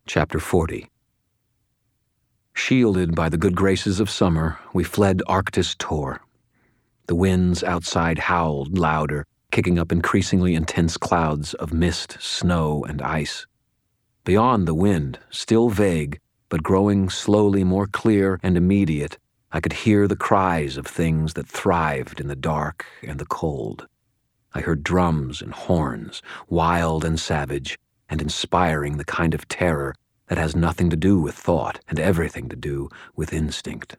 Chapter 40. Shielded by the good graces of summer, we fled Arctis Tor. The winds outside howled louder, kicking up increasingly intense clouds of mist, snow, and ice. Beyond the wind, still vague, but growing slowly more clear and immediate, I could hear the cries of things that thrived in the dark and the cold. I heard drums and horns, wild and savage, and inspiring the kind of terror that has nothing to do with thought and everything to do with instinct.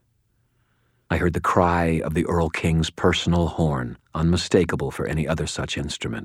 I heard the cry of the Earl King's personal horn, unmistakable for any other such instrument.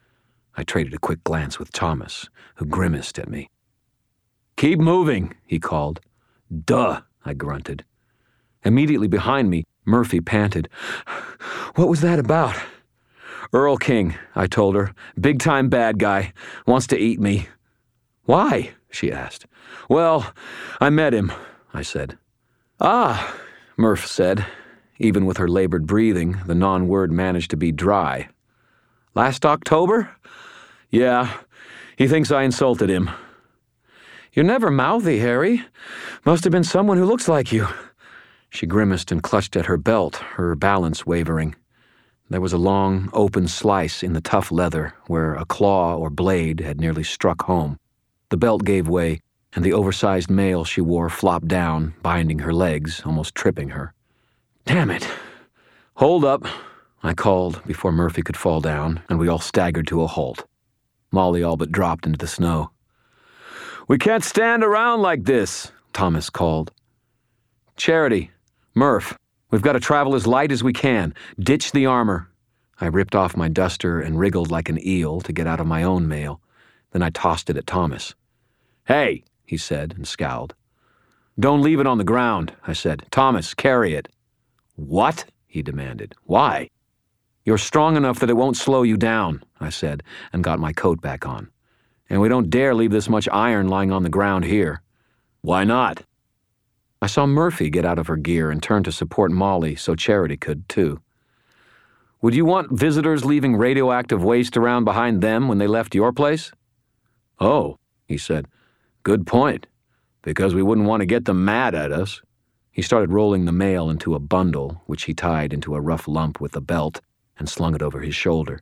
I traded a quick glance with Thomas, who grimaced at me. "Keep moving," he called. "Duh," I grunted. Immediately behind me, Murphy panted. "What was that about?" "Earl King," I told her. "Big-time bad guy. Wants to eat me." "Why?" she asked. "Well, I met him," I said. "Ah," Murph said. Even with her labored breathing, the non-word managed to be dry. "Last October?" "Yeah. He thinks I insulted him." "You're never mouthy, Harry. Must have been someone who looks like you." She grimaced and clutched at her belt, her balance wavering. There was a long, open slice in the tough leather where a claw or blade had nearly struck home. The belt gave way, and the oversized mail she wore flopped down, binding her legs, almost tripping her. "Damn it!" "Hold up," I called before Murphy could fall down, and we all staggered to a halt. Molly all but dropped into the snow. "We can't stand around like this," Thomas called. "Charity, Murph, we've got to travel as light as we can. Ditch the armor." I ripped off my duster and wriggled like an eel to get out of my own mail. Then I tossed it at Thomas. "Hey," he said and scowled. "Don't leave it on the ground," I said. "Thomas, carry it." "What?" he demanded. "Why?" "You're strong enough that it won't slow you down," I said, and got my coat back on. "And we don't dare leave this much iron lying on the ground here." "Why not?" I saw Murphy get out of her gear and turn to support Molly so Charity could, too. "Would you want visitors leaving radioactive waste around behind them when they left your place?" "Oh," he said. "Good point. Because we wouldn't want to get them mad at us." He started rolling the mail into a bundle, which he tied into a rough lump with a belt and slung it over his shoulder.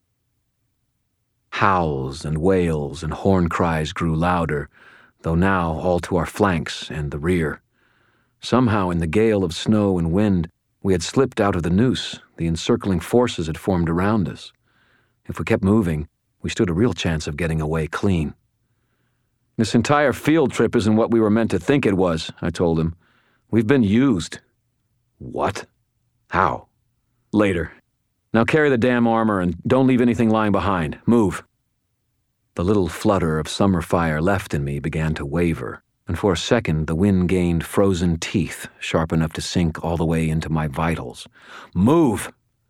Howls and wails and horn cries grew louder, though now all to our flanks and the rear. Somehow, in the gale of snow and wind, we had slipped out of the noose the encircling forces had formed around us. If we kept moving, we stood a real chance of getting away clean. "This entire field trip isn't what we were meant to think it was," I told him. "We've been used." "What? How?" "Later. Now carry the damn armor and don't leave anything lying behind. Move." The little flutter of summer fire left in me began to waver, and for a second the wind gained frozen teeth, sharp enough to sink all the way into my vitals. "Move!"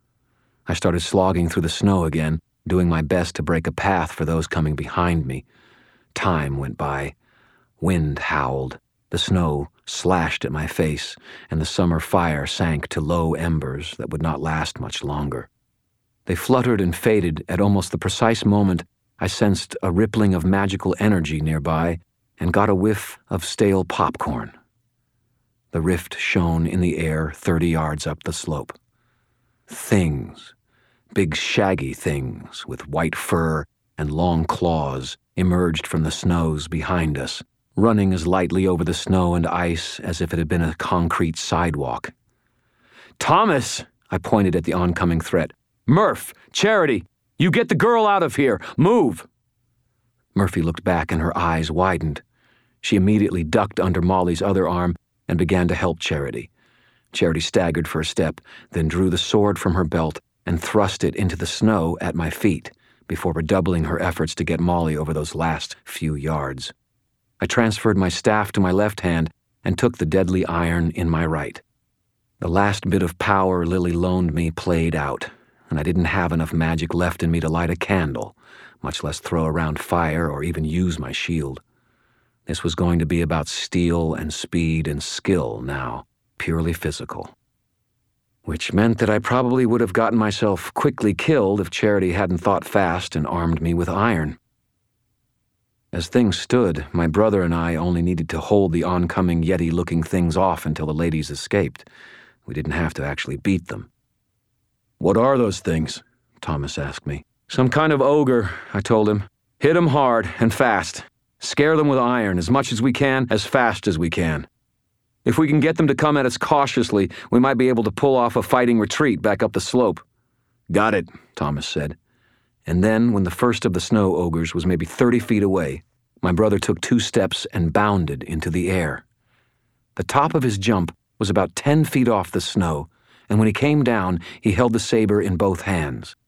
I started slogging through the snow again, doing my best to break a path for those coming behind me. Time went by. Wind howled. The snow slashed at my face, and the summer fire sank to low embers that would not last much longer. They fluttered and faded at almost the precise moment I sensed a rippling of magical energy nearby and got a whiff of stale popcorn. The rift shone in the air 30 yards up the slope. Things, big shaggy things with white fur and long claws, emerged from the snows behind us, running as lightly over the snow and ice as if it had been a concrete sidewalk. "Thomas!" I pointed at the oncoming threat. "Murph! Charity! You get the girl out of here! Move!" Murphy looked back and her eyes widened. She immediately ducked under Molly's other arm and began to help Charity. Charity staggered for a step, then drew the sword from her belt and thrust it into the snow at my feet before redoubling her efforts to get Molly over those last few yards. I transferred my staff to my left hand and took the deadly iron in my right. The last bit of power Lily loaned me played out, and I didn't have enough magic left in me to light a candle, much less throw around fire or even use my shield. This was going to be about steel and speed and skill now, purely physical. Which meant that I probably would have gotten myself quickly killed if Charity hadn't thought fast and armed me with iron. As things stood, my brother and I only needed to hold the oncoming Yeti-looking things off until the ladies escaped. We didn't have to actually beat them. "What are those things?" Thomas asked me. "Some kind of ogre," I told him. "Hit them hard and fast. Scare them with iron as much as we can, as fast as we can. If we can get them to come at us cautiously, we might be able to pull off a fighting retreat back up the slope." "Got it," Thomas said. And then, when the first of the snow ogres was maybe 30 feet away, my brother took 2 steps and bounded into the air. The top of his jump was about 10 feet off the snow, and when he came down, he held the saber in both hands.